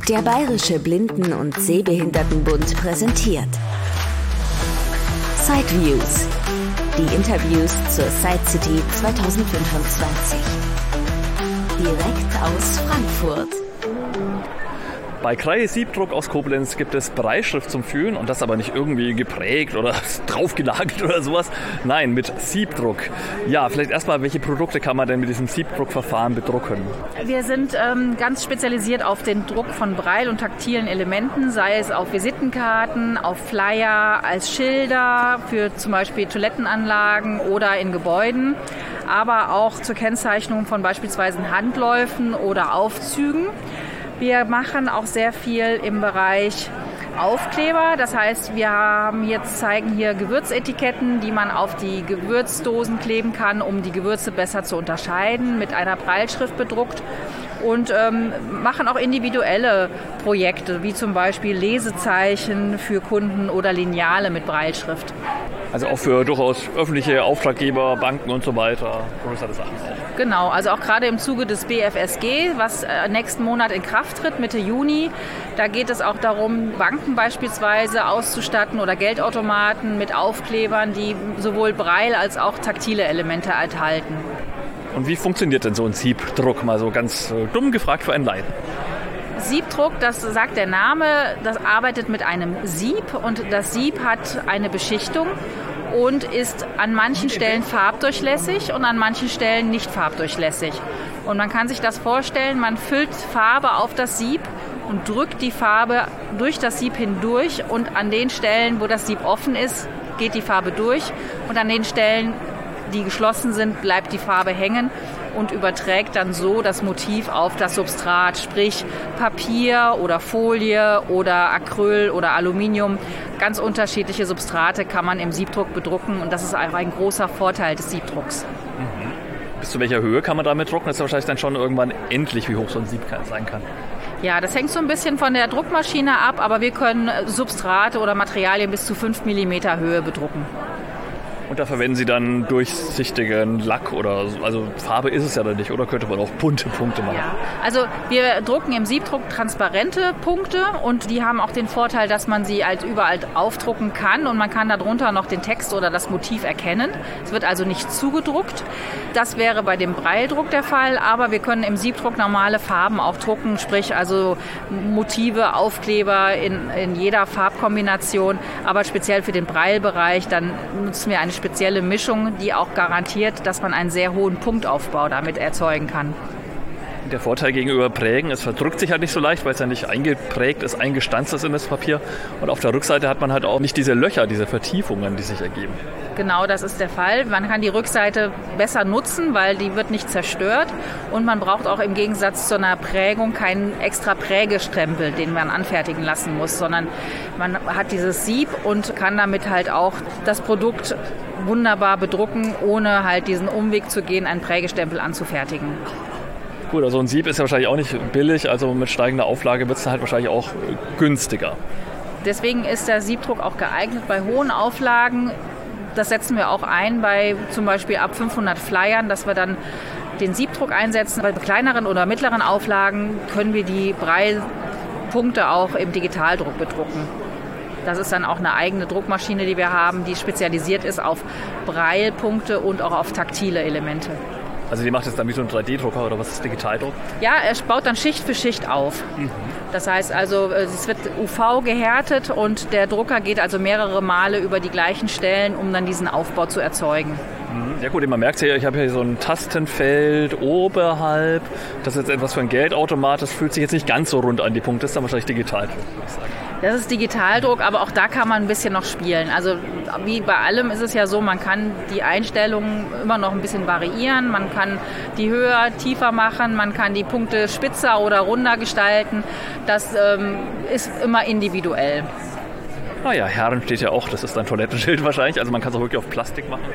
Der Bayerische Blinden- und Sehbehindertenbund präsentiert Sideviews, die Interviews zur Side City 2025. Direkt aus Frankfurt. Bei Kreie Siebdruck aus Koblenz gibt es Brailleschrift zum Fühlen und das aber nicht irgendwie geprägt oder draufgenagelt oder sowas. Nein, mit Siebdruck. Ja, vielleicht erstmal, welche Produkte kann man denn mit diesem Siebdruckverfahren bedrucken? Wir sind ganz spezialisiert auf den Druck von Braille- und taktilen Elementen, sei es auf Visitenkarten, auf Flyer, als Schilder für zum Beispiel Toilettenanlagen oder in Gebäuden, aber auch zur Kennzeichnung von beispielsweise Handläufen oder Aufzügen. Wir machen auch sehr viel im Bereich Aufkleber. Das heißt, zeigen hier Gewürzetiketten, die man auf die Gewürzdosen kleben kann, um die Gewürze besser zu unterscheiden, mit einer Brailleschrift bedruckt. Und machen auch individuelle Projekte, wie zum Beispiel Lesezeichen für Kunden oder Lineale mit Brailleschrift. Also auch für durchaus öffentliche Auftraggeber, Banken und so weiter, größere Sachen auch. Genau, also auch gerade im Zuge des BFSG, was nächsten Monat in Kraft tritt, Mitte Juni, da geht es auch darum, Banken beispielsweise auszustatten oder Geldautomaten mit Aufklebern, die sowohl Braille als auch taktile Elemente enthalten. Und wie funktioniert denn so ein Siebdruck? Mal so ganz dumm gefragt für einen Laien. Siebdruck, das sagt der Name, das arbeitet mit einem Sieb und das Sieb hat eine Beschichtung und ist an manchen Stellen farbdurchlässig und an manchen Stellen nicht farbdurchlässig. Und man kann sich das vorstellen, man füllt Farbe auf das Sieb und drückt die Farbe durch das Sieb hindurch und an den Stellen, wo das Sieb offen ist, geht die Farbe durch und an den Stellen, die geschlossen sind, bleibt die Farbe hängen und überträgt dann so das Motiv auf das Substrat, sprich Papier oder Folie oder Acryl oder Aluminium. Ganz unterschiedliche Substrate kann man im Siebdruck bedrucken und das ist einfach ein großer Vorteil des Siebdrucks. Mhm. Bis zu welcher Höhe kann man damit drucken? Das ist wahrscheinlich dann schon irgendwann endlich, wie hoch so ein Sieb sein kann. Ja, das hängt so ein bisschen von der Druckmaschine ab, aber wir können Substrate oder Materialien bis zu 5 mm Höhe bedrucken. Und da verwenden Sie dann durchsichtigen Lack oder so. Also Farbe ist es ja dann nicht, oder könnte man auch bunte Punkte machen? Ja, also wir drucken im Siebdruck transparente Punkte und die haben auch den Vorteil, dass man sie halt überall aufdrucken kann und man kann darunter noch den Text oder das Motiv erkennen. Es wird also nicht zugedruckt. Das wäre bei dem Braille-Druck der Fall, aber wir können im Siebdruck normale Farben auch drucken, sprich also Motive, Aufkleber in jeder Farbkombination, aber speziell für den Braille-Bereich, dann nutzen wir eine spezielle Mischung, die auch garantiert, dass man einen sehr hohen Punktaufbau damit erzeugen kann. Der Vorteil gegenüber Prägen, es verdrückt sich halt nicht so leicht, weil es ja nicht eingeprägt ist, eingestanzt ist in das Papier. Und auf der Rückseite hat man halt auch nicht diese Löcher, diese Vertiefungen, die sich ergeben. Genau, das ist der Fall. Man kann die Rückseite besser nutzen, weil die wird nicht zerstört. Und man braucht auch im Gegensatz zu einer Prägung keinen extra Prägestempel, den man anfertigen lassen muss, sondern man hat dieses Sieb und kann damit halt auch das Produkt wunderbar bedrucken, ohne halt diesen Umweg zu gehen, einen Prägestempel anzufertigen. Gut, also ein Sieb ist ja wahrscheinlich auch nicht billig, also mit steigender Auflage wird es halt wahrscheinlich auch günstiger. Deswegen ist der Siebdruck auch geeignet bei hohen Auflagen. Das setzen wir auch ein bei zum Beispiel ab 500 Flyern, dass wir dann den Siebdruck einsetzen. Bei kleineren oder mittleren Auflagen können wir die Braille-Punkte auch im Digitaldruck bedrucken. Das ist dann auch eine eigene Druckmaschine, die wir haben, die spezialisiert ist auf Braille-Punkte und auch auf taktile Elemente. Also die macht jetzt dann wie so ein 3D-Drucker oder was ist Digitaldruck? Ja, er baut dann Schicht für Schicht auf. Mhm. Das heißt also, es wird UV gehärtet und der Drucker geht also mehrere Male über die gleichen Stellen, um dann diesen Aufbau zu erzeugen. Ja gut, man merkt ja, ich habe hier so ein Tastenfeld oberhalb. Das ist jetzt etwas für ein Geldautomat. Das fühlt sich jetzt nicht ganz so rund an, die Punkte. Das ist dann wahrscheinlich Digitaldruck, würde ich sagen. Das ist Digitaldruck, aber auch da kann man ein bisschen noch spielen. Also wie bei allem ist es ja so, man kann die Einstellungen immer noch ein bisschen variieren. Man kann die höher, tiefer machen, man kann die Punkte spitzer oder runder gestalten. Das ist immer individuell. Naja, Herren steht ja auch, das ist ein Toilettenschild wahrscheinlich. Also man kann es auch wirklich auf Plastik machen.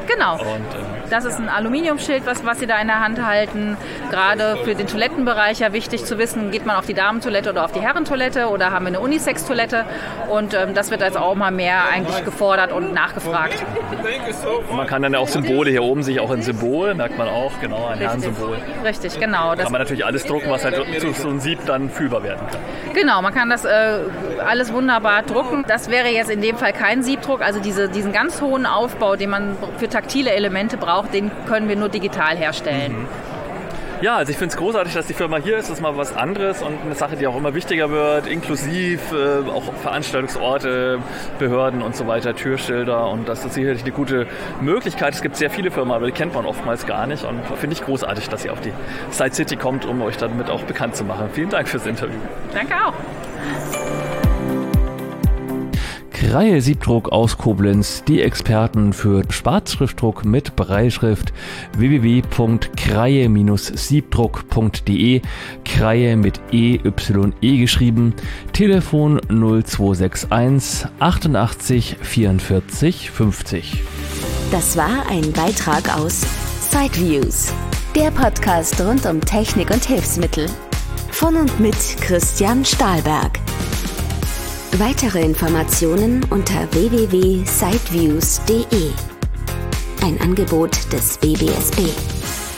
Genau. Das ist ein Aluminiumschild, was Sie da in der Hand halten. Gerade für den Toilettenbereich ja wichtig zu wissen, geht man auf die Damentoilette oder auf die Herrentoilette oder haben wir eine Unisex-Toilette? Und das wird jetzt auch mal mehr eigentlich gefordert und nachgefragt. Man kann dann ja auch Symbole hier oben sich auch ein Symbol, merkt man auch, genau, ein Herrensymbol. Richtig, genau. Da kann man natürlich alles drucken, was halt zu so einem Sieb dann fühlbar werden kann. Genau, man kann das alles wunderbar drucken. Das wäre jetzt in dem Fall kein Siebdruck. Also diesen ganz hohen Aufbau, den man für taktile Elemente braucht, den können wir nur digital herstellen. Ja, also ich finde es großartig, dass die Firma hier ist. Das ist mal was anderes und eine Sache, die auch immer wichtiger wird, inklusiv auch Veranstaltungsorte, Behörden und so weiter, Türschilder. Und das ist sicherlich eine gute Möglichkeit. Es gibt sehr viele Firmen, aber die kennt man oftmals gar nicht. Und finde ich großartig, dass ihr auf die Side City kommt, um euch damit auch bekannt zu machen. Vielen Dank fürs Interview. Danke auch. Kraie Siebdruck aus Koblenz, die Experten für Schwarzschriftdruck mit Brailleschrift, www.kraie-siebdruck.de, Kraie mit EYE geschrieben, Telefon 0261 88 44 50. Das war ein Beitrag aus Sideviews, der Podcast rund um Technik und Hilfsmittel. Von und mit Christian Stahlberg. Weitere Informationen unter www.sideviews.de. Ein Angebot des WBSB.